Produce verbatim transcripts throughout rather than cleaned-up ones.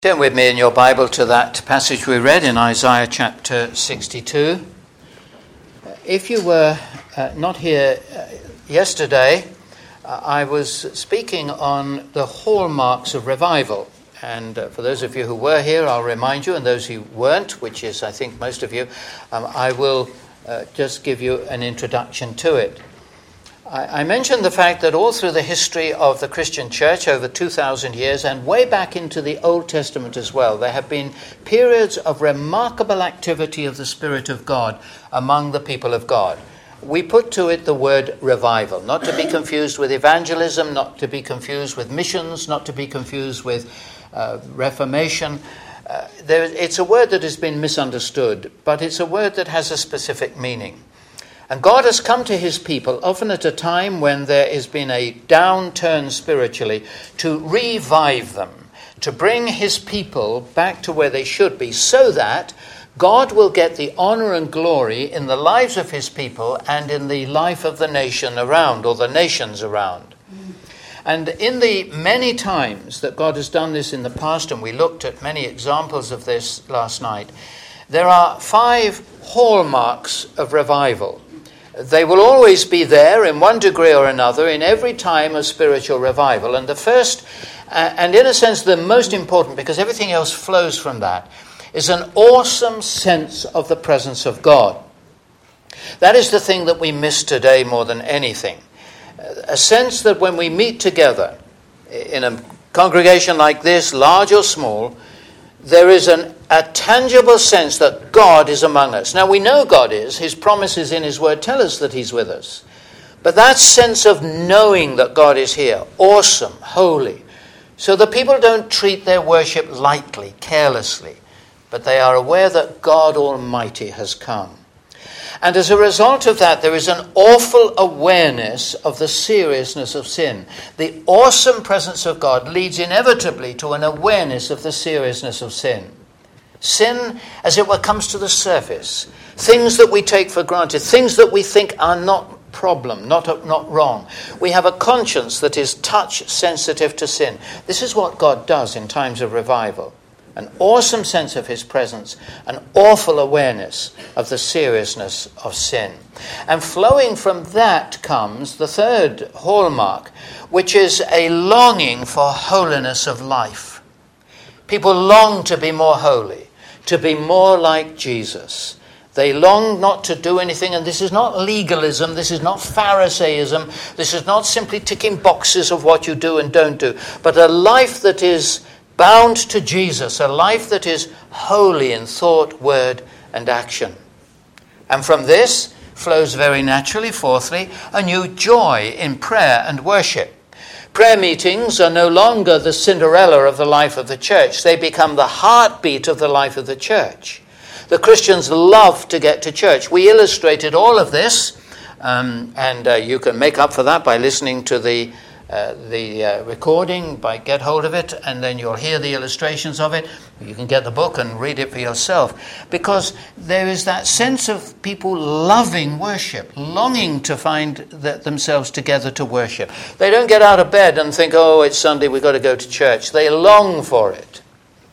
Turn with me in your Bible to that passage we read in Isaiah chapter sixty-two. If you were uh, not here uh, yesterday, uh, I was speaking on the hallmarks of revival. And uh, for those of you who were here, I'll remind you, and those who weren't, which is I think most of you, um, I will uh, just give you an introduction to it. I mentioned the fact that all through the history of the Christian church over two thousand years and way back into the Old Testament as well, there have been periods of remarkable activity of the Spirit of God among the people of God. We put to it the word revival, not to be confused with evangelism, not to be confused with missions, not to be confused with uh, reformation. Uh, there, it's a word that has been misunderstood, but it's a word that has a specific meaning. And God has come to his people, often at a time when there has been a downturn spiritually, to revive them, to bring his people back to where they should be, so that God will get the honor and glory in the lives of his people and in the life of the nation around, or the nations around. And in the many times that God has done this in the past, and we looked at many examples of this last night, there are five hallmarks of revival. They will always be there in one degree or another in every time of spiritual revival. And the first, uh, and in a sense the most important, because everything else flows from that, is an awesome sense of the presence of God. That is the thing that we miss today more than anything. A sense that when we meet together in a congregation like this, large or small, there is an, a tangible sense that God is among us. Now, we know God is. His promises in his word tell us that he's with us. But that sense of knowing that God is here, awesome, holy, so that people don't treat their worship lightly, carelessly, but they are aware that God Almighty has come. And as a result of that, there is an awful awareness of the seriousness of sin. The awesome presence of God leads inevitably to an awareness of the seriousness of sin. Sin, as it were, comes to the surface. Things that we take for granted, things that we think are not problem, not, not wrong. We have a conscience that is touch sensitive to sin. This is what God does in times of revival. An awesome sense of his presence, an awful awareness of the seriousness of sin. And flowing from that comes the third hallmark, which is a longing for holiness of life. People long to be more holy, to be more like Jesus. They long not to do anything, and this is not legalism, this is not Pharisaism, this is not simply ticking boxes of what you do and don't do, but a life that is bound to Jesus, a life that is holy in thought, word, and action. And from this flows very naturally, fourthly, a new joy in prayer and worship. Prayer meetings are no longer the Cinderella of the life of the church. They become the heartbeat of the life of the church. The Christians love to get to church. We illustrated all of this, um, and uh, you can make up for that by listening to the Uh, the uh, recording, by get hold of it, and then you'll hear the illustrations of it. You can get the book and read it for yourself, because there is that sense of people loving worship, longing to find th- themselves together to worship. They don't get out of bed and think, oh, it's Sunday, we've got to go to church. They long for it.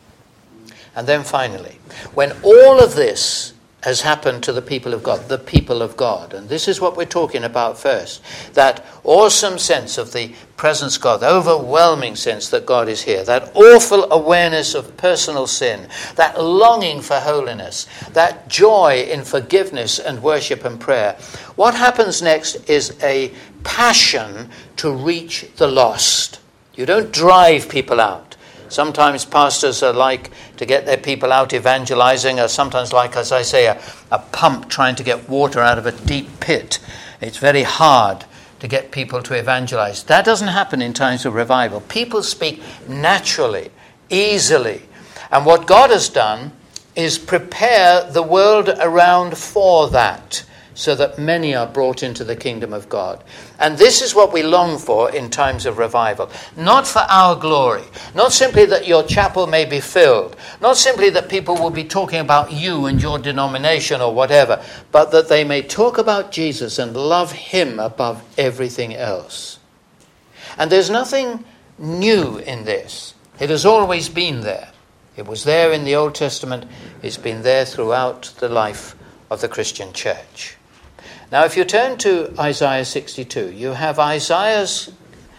And then finally, when all of this has happened to the people of God, the people of God. And this is what we're talking about first. That awesome sense of the presence of God, the overwhelming sense that God is here, that awful awareness of personal sin, that longing for holiness, that joy in forgiveness and worship and prayer. What happens next is a passion to reach the lost. You don't drive people out. Sometimes pastors are like to get their people out evangelizing, or sometimes like, as I say, a, a pump trying to get water out of a deep pit. It's very hard to get people to evangelize. That doesn't happen in times of revival. People speak naturally, easily. And what God has done is prepare the world around for that, so that many are brought into the kingdom of God. And this is what we long for in times of revival. Not for our glory. Not simply that your chapel may be filled. Not simply that people will be talking about you and your denomination or whatever. But that they may talk about Jesus and love him above everything else. And there's nothing new in this. It has always been there. It was there in the Old Testament. It's been there throughout the life of the Christian church. Now, if you turn to Isaiah sixty-two, you have Isaiah's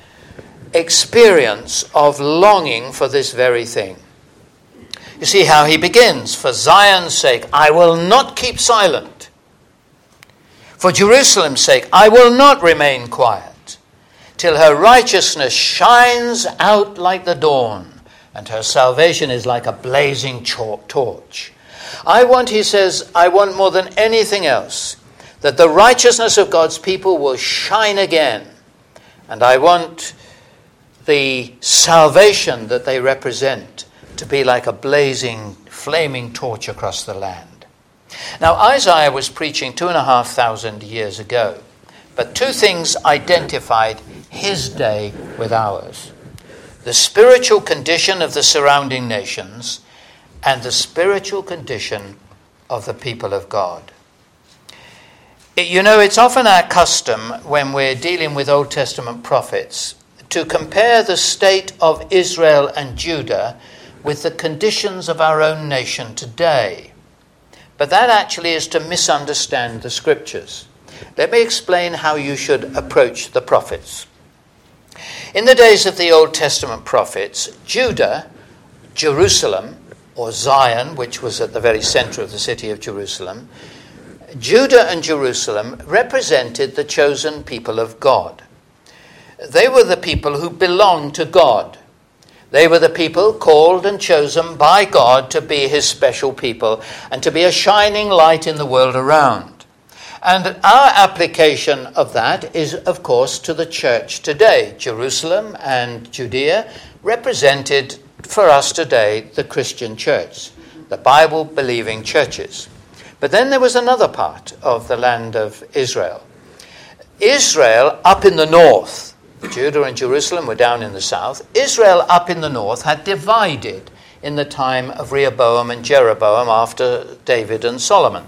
experience of longing for this very thing. You see how he begins. For Zion's sake, I will not keep silent. For Jerusalem's sake, I will not remain quiet, till her righteousness shines out like the dawn, and her salvation is like a blazing torch. I want, he says, I want more than anything else, that the righteousness of God's people will shine again. And I want the salvation that they represent to be like a blazing, flaming torch across the land. Now, Isaiah was preaching two and a half thousand years ago, but two things identified his day with ours: the spiritual condition of the surrounding nations and the spiritual condition of the people of God. It, you know, it's often our custom when we're dealing with Old Testament prophets to compare the state of Israel and Judah with the conditions of our own nation today. But that actually is to misunderstand the scriptures. Let me explain how you should approach the prophets. In the days of the Old Testament prophets, Judah, Jerusalem, or Zion, which was at the very center of the city of Jerusalem, Judah and Jerusalem represented the chosen people of God. They were the people who belonged to God. They were the people called and chosen by God to be his special people and to be a shining light in the world around. And our application of that is, of course, to the church today. Jerusalem and Judea represented for us today the Christian church, the Bible-believing churches. But then there was another part of the land of Israel. Israel up in the north, Judah and Jerusalem were down in the south. Israel up in the north had divided in the time of Rehoboam and Jeroboam after David and Solomon.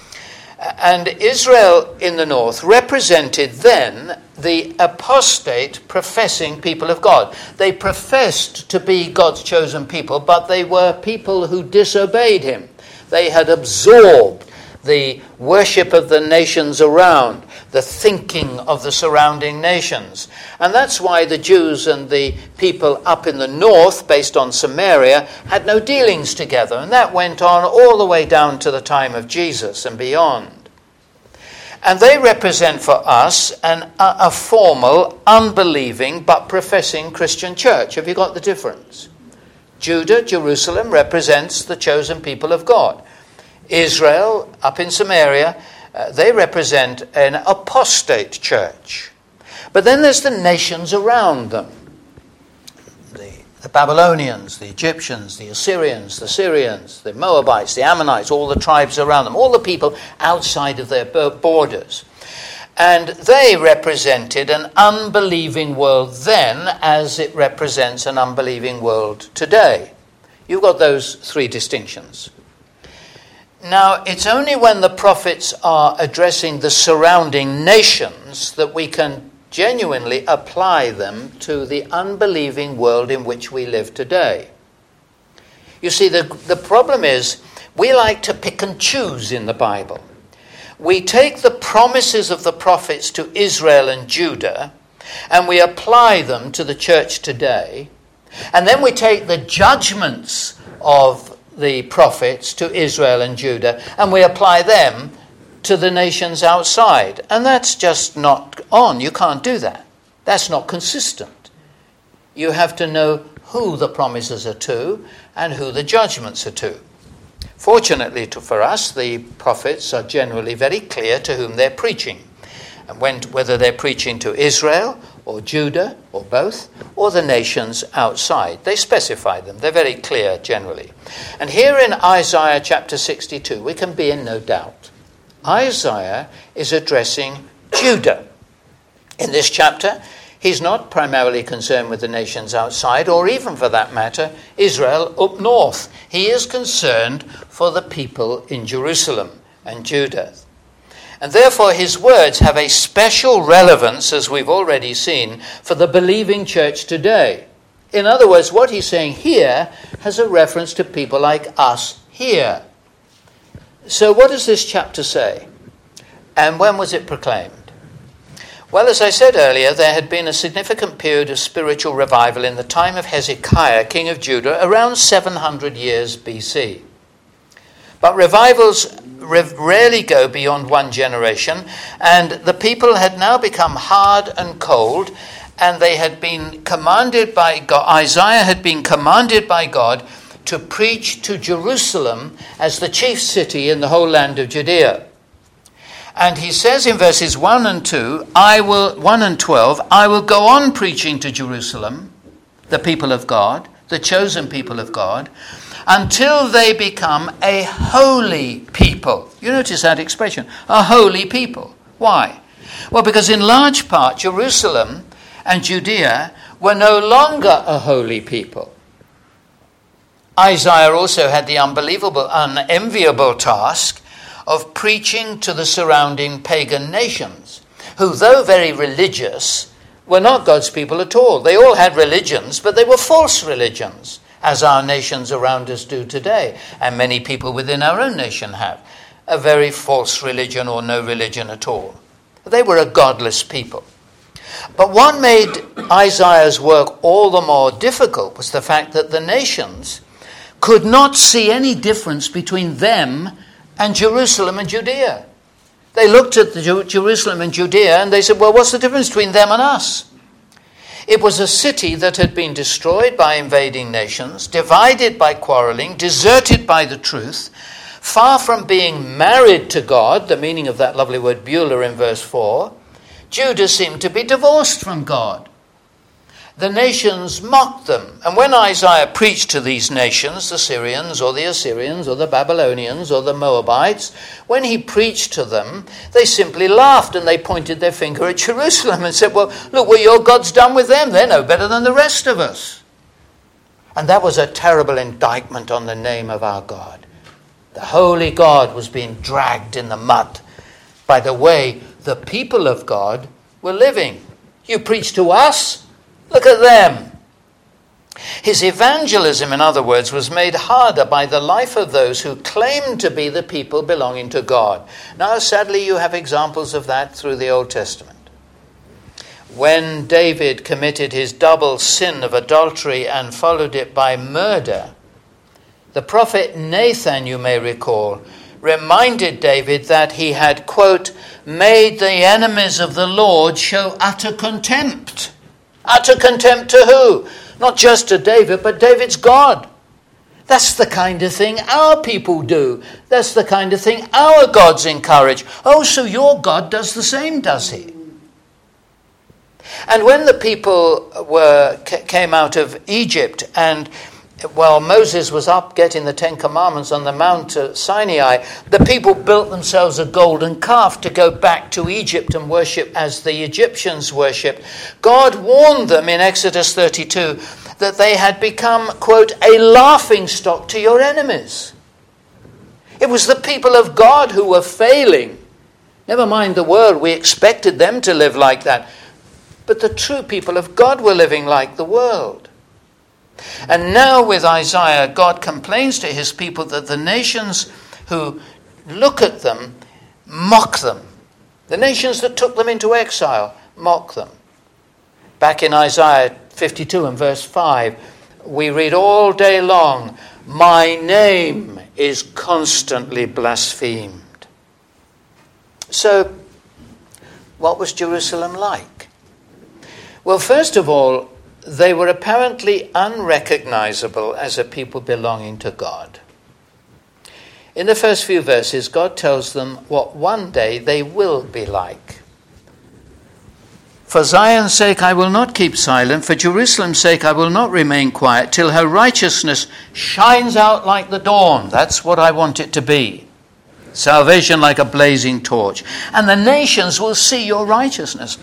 And Israel in the north represented then the apostate professing people of God. They professed to be God's chosen people, but they were people who disobeyed him. They had absorbed the worship of the nations around, the thinking of the surrounding nations. And that's why the Jews and the people up in the north, based on Samaria, had no dealings together. And that went on all the way down to the time of Jesus and beyond. And they represent for us an, a, a formal, unbelieving, but professing Christian church. Have you got the difference? Judah, Jerusalem, represents the chosen people of God. Israel, up in Samaria, uh, they represent an apostate church. But then there's the nations around them. The, the Babylonians, the Egyptians, the Assyrians, the Syrians, the Moabites, the Ammonites, all the tribes around them, all the people outside of their borders. And they represented an unbelieving world then as it represents an unbelieving world today. You've got those three distinctions. Now, it's only when the prophets are addressing the surrounding nations that we can genuinely apply them to the unbelieving world in which we live today. You see, the, the problem is we like to pick and choose in the Bible. We take the promises of the prophets to Israel and Judah and we apply them to the church today. And then we take the judgments of the prophets to Israel and Judah, and we apply them to the nations outside. And that's just not on. You can't do that. That's not consistent. You have to know who the promises are to and who the judgments are to. Fortunately for us, the prophets are generally very clear to whom they're preaching, and when, whether they're preaching to Israel or Judah, or both, or the nations outside. They specify them. They're very clear generally. And here in Isaiah chapter sixty-two, we can be in no doubt. Isaiah is addressing Judah. In this chapter, he's not primarily concerned with the nations outside, or even for that matter, Israel up north. He is concerned for the people in Jerusalem and Judah. And therefore his words have a special relevance, as we've already seen, for the believing church today. In other words, what he's saying here has a reference to people like us here. So what does this chapter say? And when was it proclaimed? Well, as I said earlier, there had been a significant period of spiritual revival in the time of Hezekiah, king of Judah, around seven hundred years B C. But revivals rarely go beyond one generation, and the people had now become hard and cold, and they had been commanded by God, Isaiah had been commanded by God to preach to Jerusalem as the chief city in the whole land of Judea. And he says in verses one and two, I will one and twelve, I will go on preaching to Jerusalem, the people of God, the chosen people of God, until they become a holy people. You notice that expression, a holy people. Why? Well, because in large part, Jerusalem and Judea were no longer a holy people. Isaiah also had the unbelievable, unenviable task of preaching to the surrounding pagan nations, who, though very religious, were not God's people at all. They all had religions, but they were false religions, as our nations around us do today, and many people within our own nation have, a very false religion or no religion at all. They were a godless people. But what made Isaiah's work all the more difficult was the fact that the nations could not see any difference between them and Jerusalem and Judea. They looked at the Jer- Jerusalem and Judea and they said, well, what's the difference between them and us? It was a city that had been destroyed by invading nations, divided by quarreling, deserted by the truth, far from being married to God, the meaning of that lovely word Beulah in verse four. Judah seemed to be divorced from God. The nations mocked them. And when Isaiah preached to these nations, the Syrians or the Assyrians or the Babylonians or the Moabites, when he preached to them, they simply laughed and they pointed their finger at Jerusalem and said, well, look what your God's done with them. They're no better than the rest of us. And that was a terrible indictment on the name of our God. The holy God was being dragged in the mud by the way the people of God were living. You preach to us? Look at them. His evangelism, in other words, was made harder by the life of those who claimed to be the people belonging to God. Now, sadly, you have examples of that through the Old Testament. When David committed his double sin of adultery and followed it by murder, the prophet Nathan, you may recall, reminded David that he had, quote, made the enemies of the Lord show utter contempt. Utter contempt to who? Not just to David, but David's God. That's the kind of thing our people do. That's the kind of thing our gods encourage. Oh, so your God does the same, does he? And when the people were came out of Egypt and while Moses was up getting the Ten Commandments on the Mount Sinai, the people built themselves a golden calf to go back to Egypt and worship as the Egyptians worshipped. God warned them in Exodus thirty-two that they had become, quote, a laughing stock to your enemies. It was the people of God who were failing. Never mind the world, we expected them to live like that. But the true people of God were living like the world. And now with Isaiah, God complains to his people that the nations who look at them mock them. The nations that took them into exile mock them. Back in Isaiah fifty-two and verse five, we read all day long, my name is constantly blasphemed. So, what was Jerusalem like? Well, first of all, they were apparently unrecognizable as a people belonging to God. In the first few verses, God tells them what one day they will be like. For Zion's sake I will not keep silent, for Jerusalem's sake I will not remain quiet, till her righteousness shines out like the dawn. That's what I want it to be. Salvation like a blazing torch. And the nations will see your righteousness.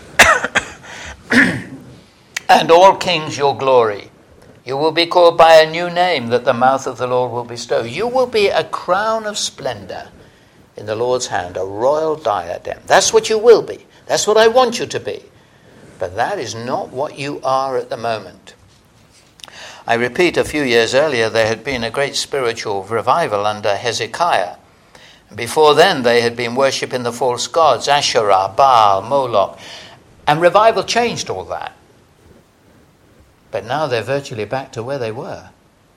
And all kings your glory. You will be called by a new name that the mouth of the Lord will bestow. You will be a crown of splendor in the Lord's hand, a royal diadem. That's what you will be. That's what I want you to be. But that is not what you are at the moment. I repeat, a few years earlier there had been a great spiritual revival under Hezekiah. Before then they had been worshipping the false gods, Asherah, Baal, Moloch. And revival changed all that. But now they're virtually back to where they were.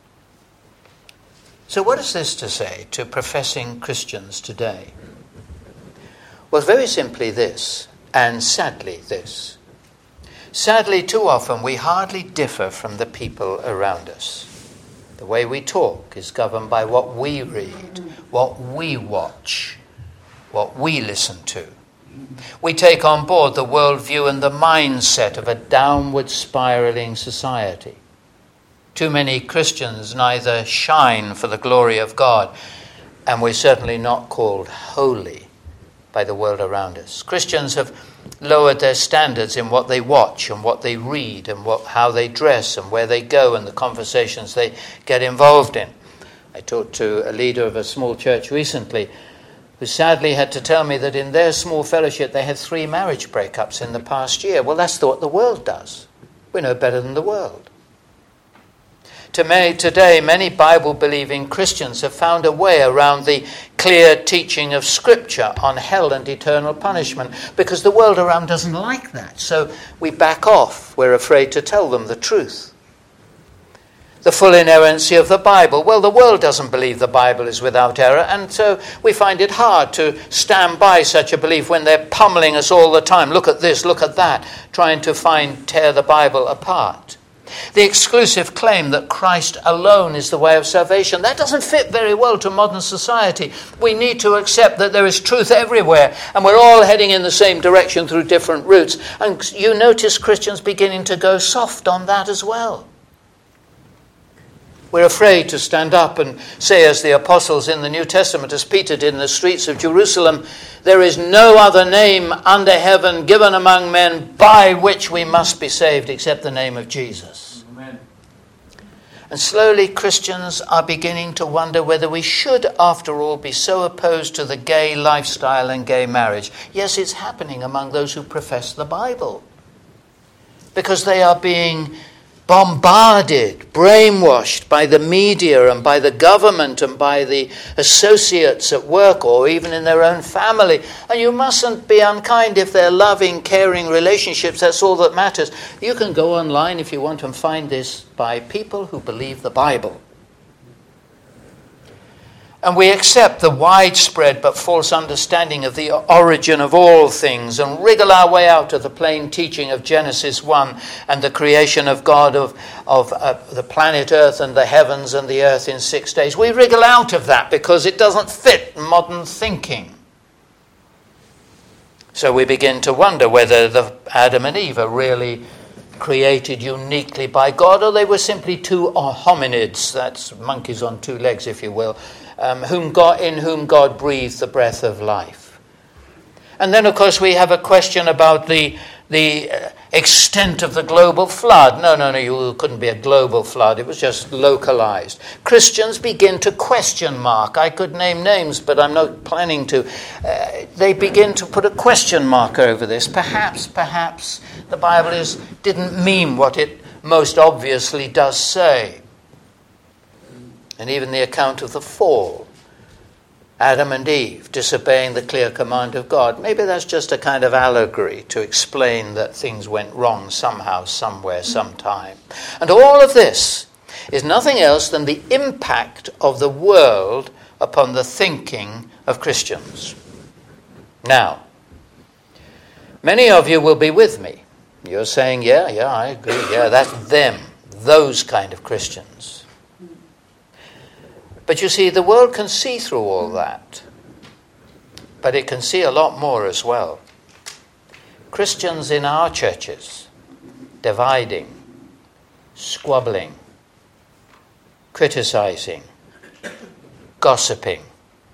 So what is this to say to professing Christians today? Well, very simply this, and sadly this. Sadly, too often we hardly differ from the people around us. The way we talk is governed by what we read, what we watch, what we listen to. We take on board the worldview and the mindset of a downward spiraling society. Too many Christians neither shine for the glory of God, and we're certainly not called holy by the world around us. Christians have lowered their standards in what they watch and what they read and what, how they dress and where they go and the conversations they get involved in. I talked to a leader of a small church recently who sadly had to tell me that in their small fellowship they had three marriage breakups in the past year. Well, that's what the world does. We're no better than the world. To me, today, many Bible-believing Christians have found a way around the clear teaching of Scripture on hell and eternal punishment because the world around doesn't like that. So we back off. We're afraid to tell them the truth. The full inerrancy of the Bible. Well, the world doesn't believe the Bible is without error, and so we find it hard to stand by such a belief when they're pummeling us all the time. Look at this, look at that, trying to find, tear the Bible apart. The exclusive claim that Christ alone is the way of salvation, that doesn't fit very well to modern society. We need to accept that there is truth everywhere and we're all heading in the same direction through different routes. And you notice Christians beginning to go soft on that as well. We're afraid to stand up and say, as the apostles in the New Testament, as Peter did in the streets of Jerusalem, there is no other name under heaven given among men by which we must be saved except the name of Jesus. Amen. And slowly Christians are beginning to wonder whether we should, after all, be so opposed to the gay lifestyle and gay marriage. Yes, it's happening among those who profess the Bible, because they are being bombarded, brainwashed by the media and by the government and by the associates at work or even in their own family. And you mustn't be unkind if they're loving, caring relationships. That's all that matters. You can go online if you want and find this by people who believe the Bible. And we accept the widespread but false understanding of the origin of all things and wriggle our way out of the plain teaching of Genesis one and the creation of God of, of uh, the planet Earth and the heavens and the earth in six days. We wriggle out of that because it doesn't fit modern thinking. So we begin to wonder whether the Adam and Eve are really created uniquely by God, or they were simply two hominids, that's monkeys on two legs, if you will, Um, whom God, in whom God breathed the breath of life. And then, of course, we have a question about the the uh, extent of the global flood. No, no, no, you couldn't be a global flood. It was just localized. Christians begin to question mark. I could name names, but I'm not planning to. Uh, they begin to put a question mark over this. Perhaps, perhaps the Bible is didn't mean what it most obviously does say. And even the account of the fall, Adam and Eve disobeying the clear command of God, maybe that's just a kind of allegory to explain that things went wrong somehow, somewhere, sometime. And all of this is nothing else than the impact of the world upon the thinking of Christians. Now, many of you will be with me. You're saying, yeah, yeah, I agree, yeah, that's them, those kind of Christians. But you see, the world can see through all that. But it can see a lot more as well. Christians in our churches, dividing, squabbling, criticizing, gossiping.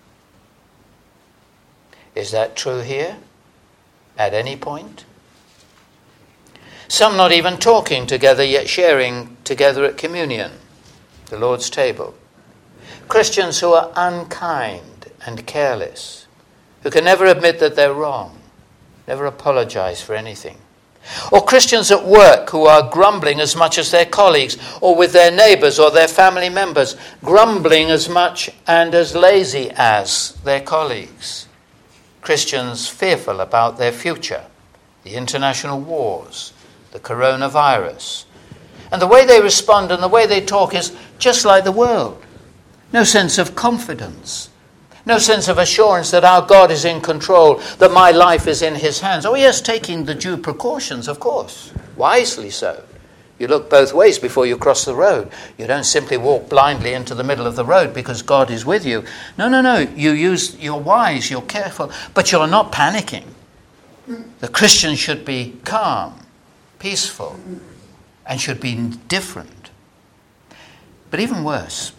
Is that true here? At any point? Some not even talking together, yet sharing together at communion, the Lord's table. Christians who are unkind and careless, who can never admit that they're wrong, never apologize for anything, Or Christians at work who are grumbling as much as their colleagues, or with their neighbours or their family members, grumbling as much and as lazy as their colleagues. Christians fearful about their future, the international wars, the coronavirus. And the way they respond and the way they talk is just like the world. No sense of confidence. No sense of assurance that our God is in control, that my life is in his hands. Oh yes, taking the due precautions, of course. Wisely so. You look both ways before you cross the road. You don't simply walk blindly into the middle of the road because God is with you. No, no, no. You use, you're wise, you're careful, but you're not panicking. The Christian should be calm, peaceful, and should be different. But even worse,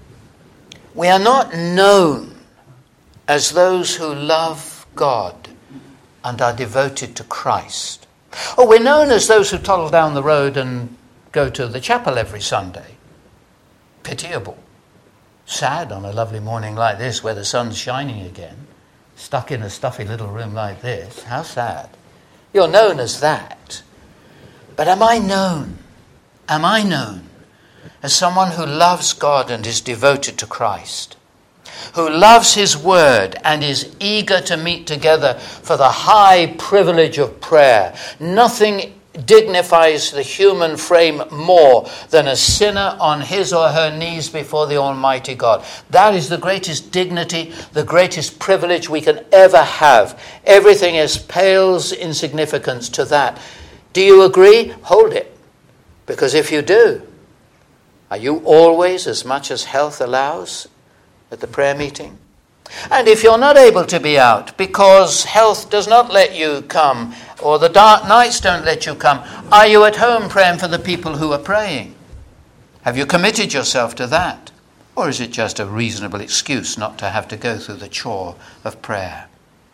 we are not known as those who love God and are devoted to Christ. Oh, we're known as those who toddle down the road and go to the chapel every Sunday. Pitiable. Sad on a lovely morning like this where the sun's shining again. Stuck in a stuffy little room like this. How sad. You're known as that. But am I known? Am I known as someone who loves God and is devoted to Christ? Who loves his word and is eager to meet together for the high privilege of prayer. Nothing dignifies the human frame more than a sinner on his or her knees before the Almighty God. That is the greatest dignity, the greatest privilege we can ever have. Everything else pales in significance to that. Do you agree? Hold it. Because if you do, are you always, as much as health allows, at the prayer meeting? And if you're not able to be out because health does not let you come, or the dark nights don't let you come, are you at home praying for the people who are praying? Have you committed yourself to that? Or is it just a reasonable excuse not to have to go through the chore of prayer?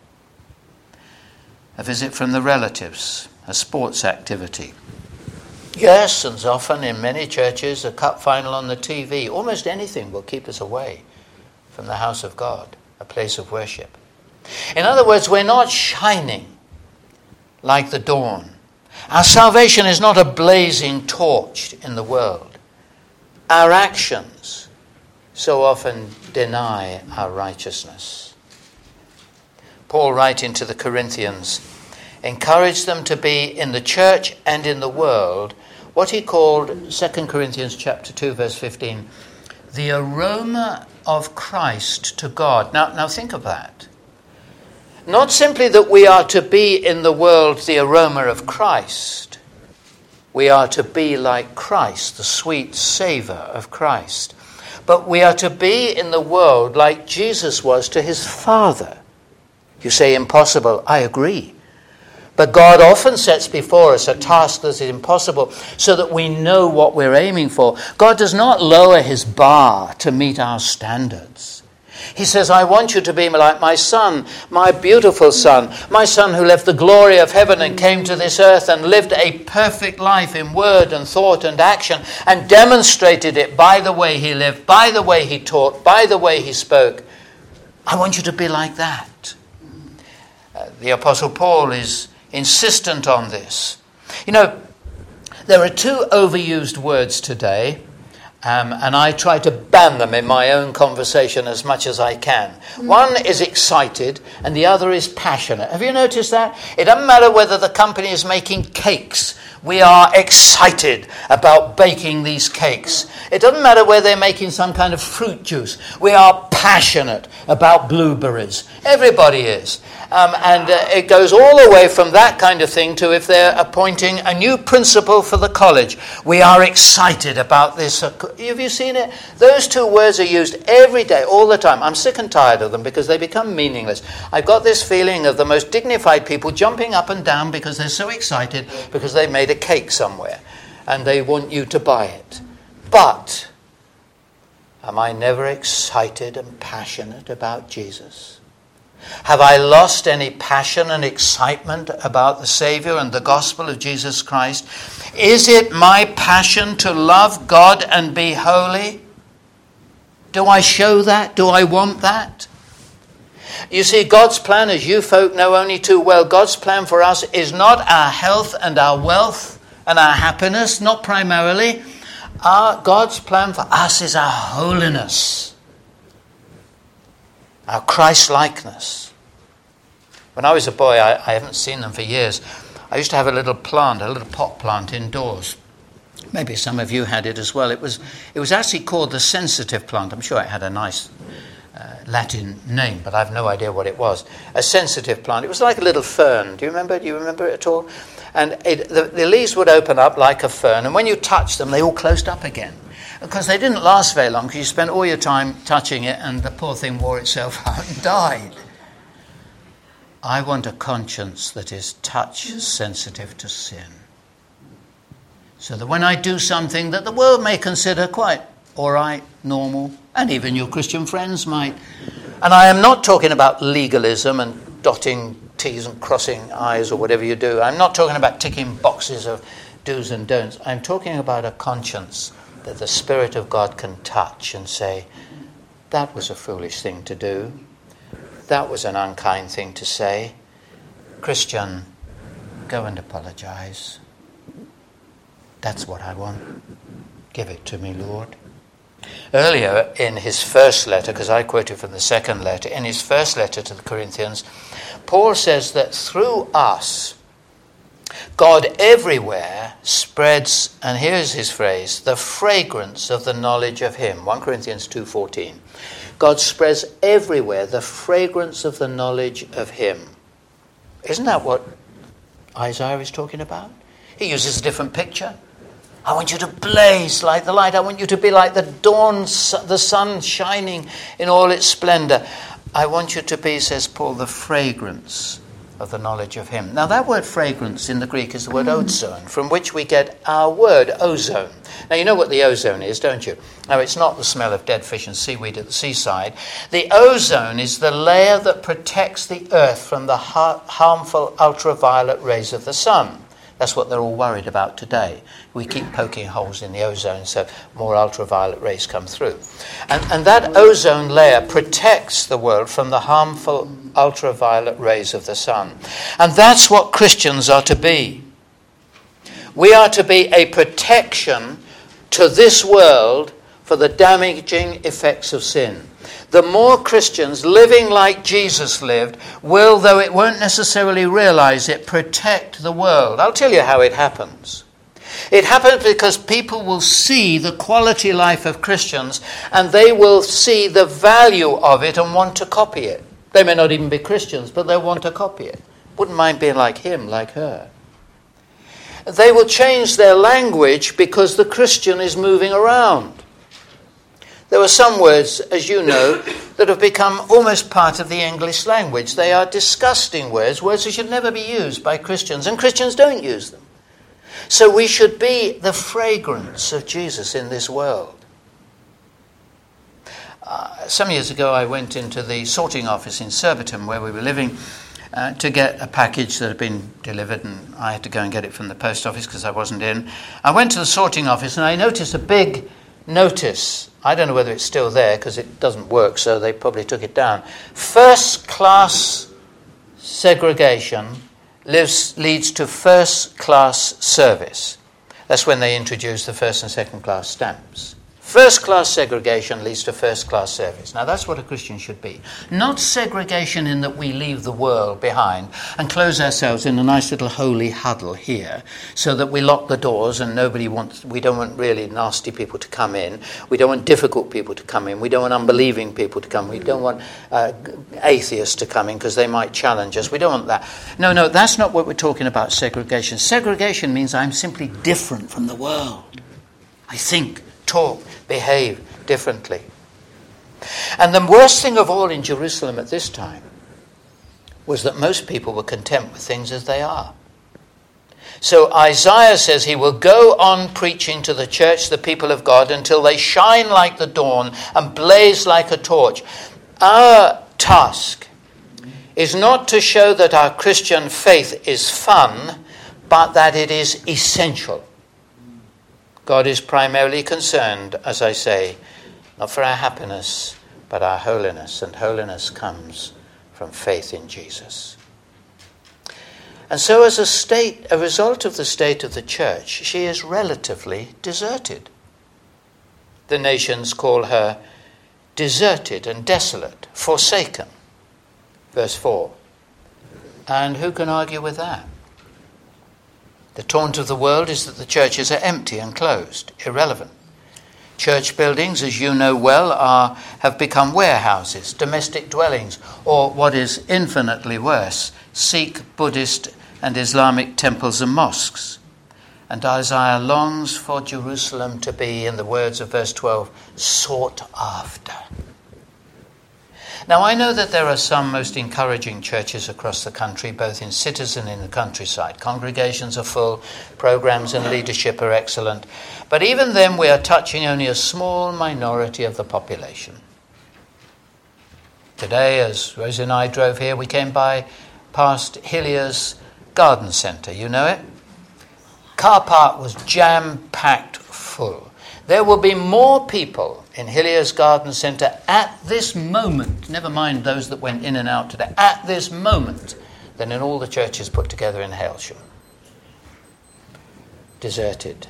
A visit from the relatives, a sports activity. Yes, and often in many churches, a cup final on the T V. Almost anything will keep us away from the house of God, a place of worship. In other words, we're not shining like the dawn. Our salvation is not a blazing torch in the world. Our actions so often deny our righteousness. Paul, writing to the Corinthians, encouraged them to be in the church and in the world what he called, Second Corinthians chapter two, verse fifteen, the aroma of Christ to God. Now, now think of that. Not simply that we are to be in the world the aroma of Christ. We are to be like Christ, the sweet savour of Christ. But we are to be in the world like Jesus was to his Father. You say impossible. I agree. But God often sets before us a task that is impossible so that we know what we're aiming for. God does not lower his bar to meet our standards. He says, I want you to be like my son, my beautiful son, my son who left the glory of heaven and came to this earth and lived a perfect life in word and thought and action and demonstrated it by the way he lived, by the way he taught, by the way he spoke. I want you to be like that. Uh, the Apostle Paul is insistent on this. You know, there are two overused words today, um, and I try to ban them in my own conversation as much as I can. One is excited, and the other is passionate. Have you noticed that? It doesn't matter whether the company is making cakes. We are excited about baking these cakes. It doesn't matter whether they're making some kind of fruit juice. We are passionate about blueberries. Everybody is. Um, and uh, it goes all the way from that kind of thing to if they're appointing a new principal for the college. We are excited about this. Uh, have you seen it? Those two words are used every day, all the time. I'm sick and tired of them because they become meaningless. I've got this feeling of the most dignified people jumping up and down because they're so excited because they made a cake somewhere and they want you to buy it. But am I never excited and passionate about Jesus? Have I lost any passion and excitement about the Saviour and the gospel of Jesus Christ? Is it my passion to love God and be holy? Do I show that? Do I want that? You see, God's plan, as you folk know only too well, God's plan for us is not our health and our wealth and our happiness, not primarily. Our God's plan for us is our holiness, our Christ-likeness. When I was a boy, I, I haven't seen them for years, I used to have a little plant, a little pot plant indoors. Maybe some of you had it as well. It was it was actually called the sensitive plant. I'm sure it had a nice uh, Latin name, but I have no idea what it was. A sensitive plant. It was like a little fern. Do you remember? Do you remember it at all? And it, the, the leaves would open up like a fern, and when you touched them, they all closed up again. Because they didn't last very long, because you spent all your time touching it, and the poor thing wore itself out and died. I want a conscience that is touch sensitive to sin. So that when I do something that the world may consider quite all right, normal, and even your Christian friends might. And I am not talking about legalism and dotting T's and crossing I's or whatever you do. I'm not talking about ticking boxes of do's and don'ts. I'm talking about a conscience that the Spirit of God can touch and say, that was a foolish thing to do. That was an unkind thing to say. Christian, go and apologize. That's what I want. Give it to me, Lord. Earlier in his first letter, because I quoted from the second letter, in his first letter to the Corinthians, Paul says that through us, God everywhere spreads, and here's his phrase, the fragrance of the knowledge of him. First Corinthians two fourteen. God spreads everywhere the fragrance of the knowledge of him. Isn't that what Isaiah is talking about? He uses a different picture. I want you to blaze like the light. I want you to be like the dawn, the sun shining in all its splendor. I want you to be, says Paul, the fragrance of the knowledge of him. Now that word fragrance in the Greek is the word ozone, from which we get our word ozone. Now you know what the ozone is, don't you? Now it's not the smell of dead fish and seaweed at the seaside. The ozone is the layer that protects the earth from the har- harmful ultraviolet rays of the sun. That's what they're all worried about today. We keep poking holes in the ozone so more ultraviolet rays come through. And, and that ozone layer protects the world from the harmful ultraviolet rays of the sun. And that's what Christians are to be. We are to be a protection to this world for the damaging effects of sin. The more Christians living like Jesus lived will, though it won't necessarily realize it, protect the world. I'll tell you how it happens. It happens because people will see the quality life of Christians and they will see the value of it and want to copy it. They may not even be Christians, but they'll want to copy it. Wouldn't mind being like him, like her. They will change their language because the Christian is moving around. There are some words, as you know, that have become almost part of the English language. They are disgusting words, words that should never be used by Christians, and Christians don't use them. So we should be the fragrance of Jesus in this world. Uh, some years ago I went into the sorting office in Surbiton where we were living uh, to get a package that had been delivered, and I had to go and get it from the post office because I wasn't in. I went to the sorting office and I noticed a big notice. I don't know whether it's still there because it doesn't work, so they probably took it down. First class segregation lives, leads to first class service. That's when they introduced the first and second class stamps. First class segregation leads to first class service. Now that's what a Christian should be. Not segregation in that we leave the world behind and close ourselves in a nice little holy huddle here so that we lock the doors and nobody wants, we don't want really nasty people to come in. We don't want difficult people to come in. We don't want unbelieving people to come. We don't want uh, atheists to come in because they might challenge us. We don't want that. No, no, that's not what we're talking about, segregation. Segregation means I'm simply different from the world. I think, talk, behave differently. And the worst thing of all in Jerusalem at this time was that most people were content with things as they are. So Isaiah says he will go on preaching to the church, the people of God, until they shine like the dawn and blaze like a torch. Our task is not to show that our Christian faith is fun, but that it is essential. God is primarily concerned, as I say, not for our happiness, but our holiness. And holiness comes from faith in Jesus. And so as a state, a result of the state of the church, she is relatively deserted. The nations call her deserted and desolate, forsaken. Verse four. And who can argue with that? The taunt of the world is that the churches are empty and closed, irrelevant. Church buildings, as you know well, are have become warehouses, domestic dwellings, or what is infinitely worse, Sikh, Buddhist and Islamic temples and mosques. And Isaiah longs for Jerusalem to be, in the words of verse twelve, sought after. Now, I know that there are some most encouraging churches across the country, both in cities and in the countryside. Congregations are full, programs and leadership are excellent. But even then, we are touching only a small minority of the population. Today, as Rosie and I drove here, we came by past Hillier's Garden Centre. You know it? Car park was jam-packed full. There will be more people in Hillier's Garden Centre at this moment, never mind those that went in and out today, at this moment, than in all the churches put together in Hailsham. Deserted.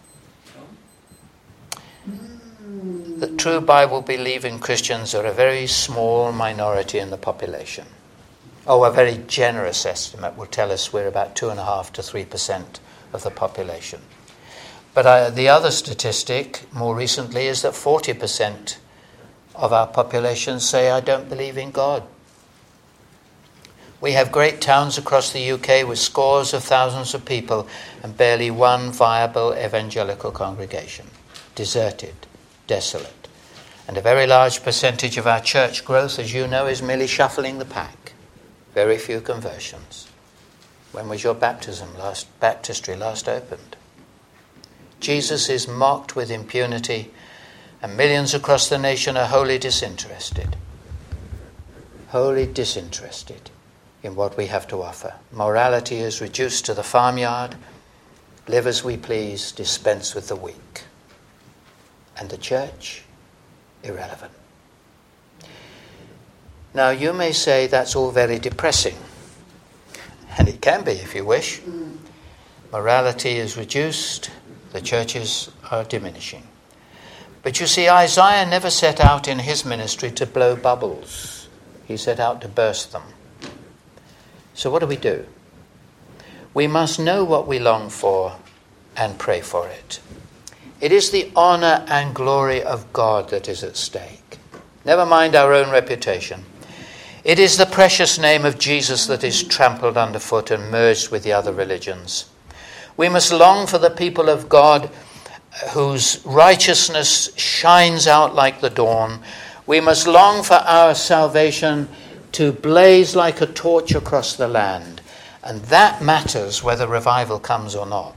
The true Bible-believing Christians are a very small minority in the population. Oh, a very generous estimate will tell us we're about two and a half to three percent of the population. But uh, the other statistic, more recently, is that forty percent of our population say, I don't believe in God. We have great towns across the U K with scores of thousands of people and barely one viable evangelical congregation. Deserted, desolate. And a very large percentage of our church growth, as you know, is merely shuffling the pack. Very few conversions. When was your baptism last, baptistry last opened? Jesus is mocked with impunity, and millions across the nation are wholly disinterested. Wholly disinterested in what we have to offer. Morality is reduced to the farmyard. Live as we please, dispense with the weak. And the church, irrelevant. Now you may say that's all very depressing. And it can be if you wish. Morality is reduced. The churches are diminishing. But you see, Isaiah never set out in his ministry to blow bubbles. He set out to burst them. So what do we do? We must know what we long for and pray for it. It is the honor and glory of God that is at stake. Never mind our own reputation. It is the precious name of Jesus that is trampled underfoot and merged with the other religions. We must long for the people of God whose righteousness shines out like the dawn. We must long for our salvation to blaze like a torch across the land. And that matters whether revival comes or not.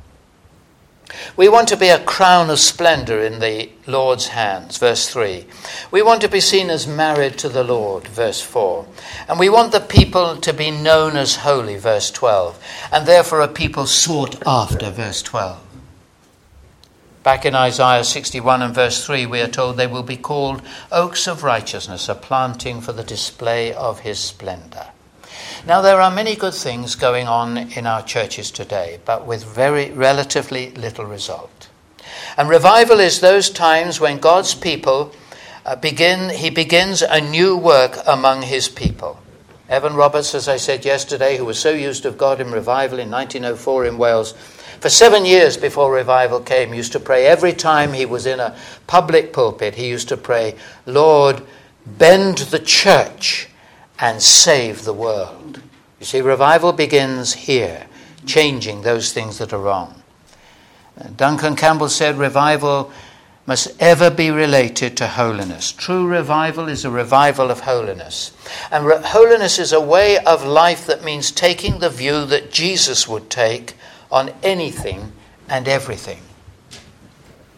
We want to be a crown of splendor in the Lord's hands, verse three. We want to be seen as married to the Lord, verse four. And we want the people to be known as holy, verse twelve. And therefore a people sought after, verse twelve. Back in Isaiah sixty-one and verse three, we are told they will be called oaks of righteousness, a planting for the display of his splendor. Now, there are many good things going on in our churches today, but with very relatively little result. And revival is those times when God's people uh, begin, he begins a new work among his people. Evan Roberts, as I said yesterday, who was so used of God in revival in nineteen oh four in Wales, for seven years before revival came, used to pray every time he was in a public pulpit, he used to pray, Lord, bend the church and save the world. You see, revival begins here, changing those things that are wrong. Duncan Campbell said revival must ever be related to holiness. True revival is a revival of holiness. And re- holiness is a way of life that means taking the view that Jesus would take on anything and everything.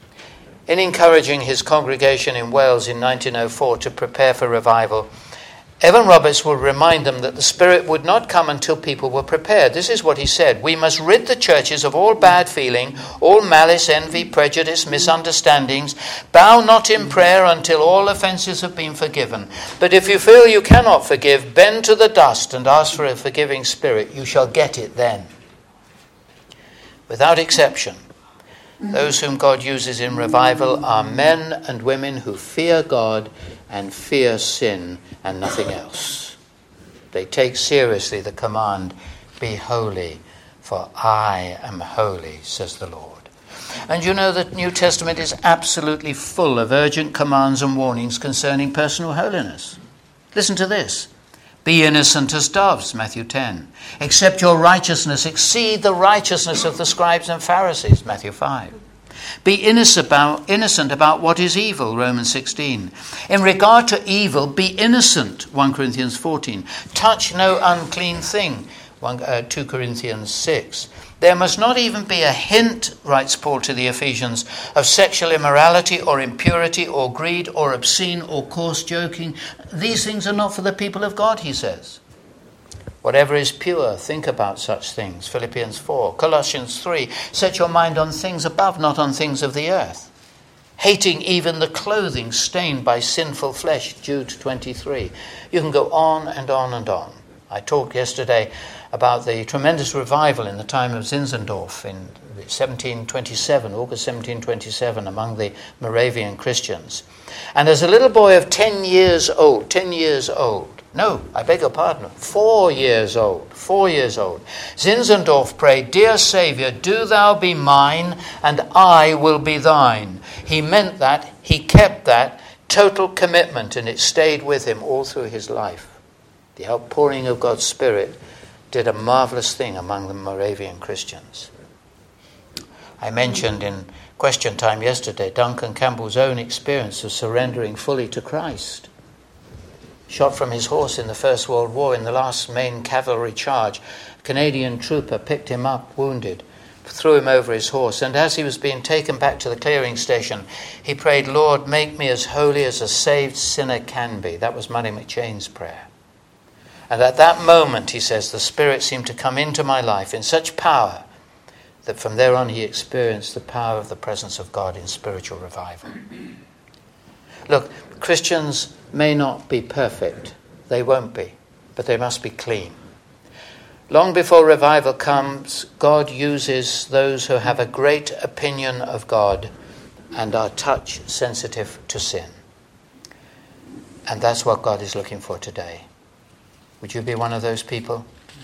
In encouraging his congregation in Wales in nineteen oh four to prepare for revival, Evan Roberts will remind them that the Spirit would not come until people were prepared. This is what he said: "We must rid the churches of all bad feeling, all malice, envy, prejudice, misunderstandings. Bow not in prayer until all offences have been forgiven. But if you feel you cannot forgive, bend to the dust and ask for a forgiving spirit. You shall get it then." Without exception, those whom God uses in revival are men and women who fear God and fear sin and nothing else. They take seriously the command, "Be holy, for I am holy, says the Lord." And you know that New Testament is absolutely full of urgent commands and warnings concerning personal holiness. Listen to this. "Be innocent as doves," Matthew ten. "Except your righteousness exceed the righteousness of the scribes and Pharisees," Matthew five. "Be innocent about, innocent about what is evil," Romans sixteen. "In regard to evil, be innocent," First Corinthians fourteen. "Touch no unclean thing," Second Corinthians six. "There must not even be a hint," writes Paul to the Ephesians, "of sexual immorality or impurity or greed or obscene or coarse joking. These things are not for the people of God," he says. "Whatever is pure, think about such things," Philippians four. Colossians three, "Set your mind on things above, not on things of the earth." Hating even the clothing stained by sinful flesh, Jude twenty-three. You can go on and on and on. I talked yesterday about the tremendous revival in the time of Zinzendorf in seventeen twenty-seven, August seventeen twenty-seven, among the Moravian Christians. And as a little boy of ten years old, ten years old, no, I beg your pardon, four years old, four years old, Zinzendorf prayed, "Dear Saviour, do thou be mine, and I will be thine." He meant that, he kept that total commitment, and it stayed with him all through his life. The outpouring of God's Spirit did a marvelous thing among the Moravian Christians. I mentioned in question time yesterday Duncan Campbell's own experience of surrendering fully to Christ. Shot from his horse in the First World War in the last main cavalry charge, a Canadian trooper picked him up wounded, threw him over his horse, and as he was being taken back to the clearing station, he prayed, "Lord, make me as holy as a saved sinner can be." That was Muddy McChain's prayer. And at that moment, he says, the Spirit seemed to come into my life in such power that from there on he experienced the power of the presence of God in spiritual revival. Look, Christians may not be perfect. They won't be. But they must be clean. Long before revival comes, God uses those who have a great opinion of God and are touch sensitive to sin. And that's what God is looking for today. Would you be one of those people?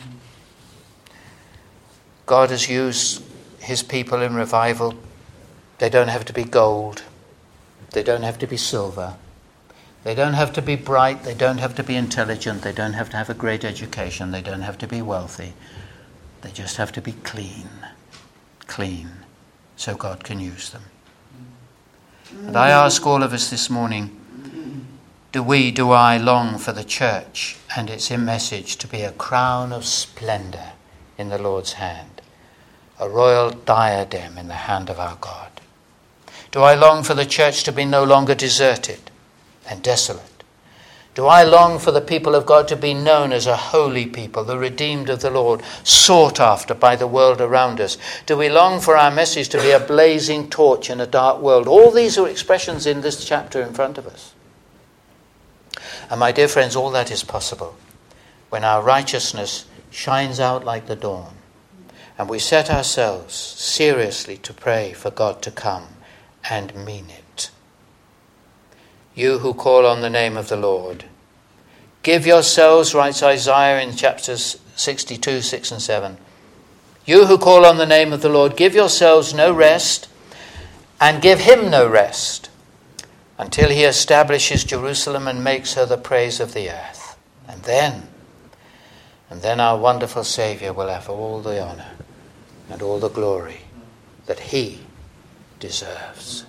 God has used his people in revival. They don't have to be gold. They don't have to be silver. They don't have to be bright. They don't have to be intelligent. They don't have to have a great education. They don't have to be wealthy. They just have to be clean. Clean. So God can use them. And I ask all of us this morning, do we, do I long for the church and its message to be a crown of splendor in the Lord's hand, a royal diadem in the hand of our God? Do I long for the church to be no longer deserted and desolate? Do I long for the people of God to be known as a holy people, the redeemed of the Lord, sought after by the world around us? Do we long for our message to be a blazing torch in a dark world? All these are expressions in this chapter in front of us. And my dear friends, all that is possible when our righteousness shines out like the dawn and we set ourselves seriously to pray for God to come and mean it. You who call on the name of the Lord, give yourselves, writes Isaiah in chapters sixty-two, six and seven. You who call on the name of the Lord, give yourselves no rest and give him no rest until he establishes Jerusalem and makes her the praise of the earth. And then, and then our wonderful Saviour will have all the honour and all the glory that he deserves.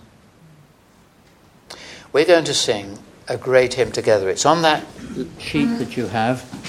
We're going to sing a great hymn together. It's on that sheet that you have.